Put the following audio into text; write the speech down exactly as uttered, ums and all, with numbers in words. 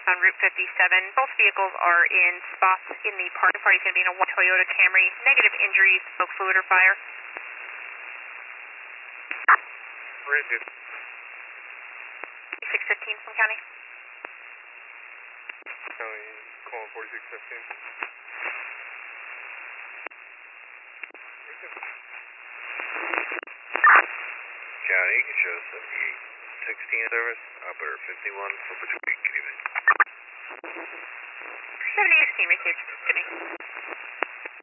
on Route fifty-seven. Both vehicles are in spots in the parking. Party's going to be in a one Toyota Camry. Negative injuries, smoke, fluid, or fire. Rigid. six fifteen from county. County, calling forty-six fifteen. County, you can show seventy-eight sixteen service, operator fifty-one, over to week, good evening. seventy-eight sixteen received. Good evening.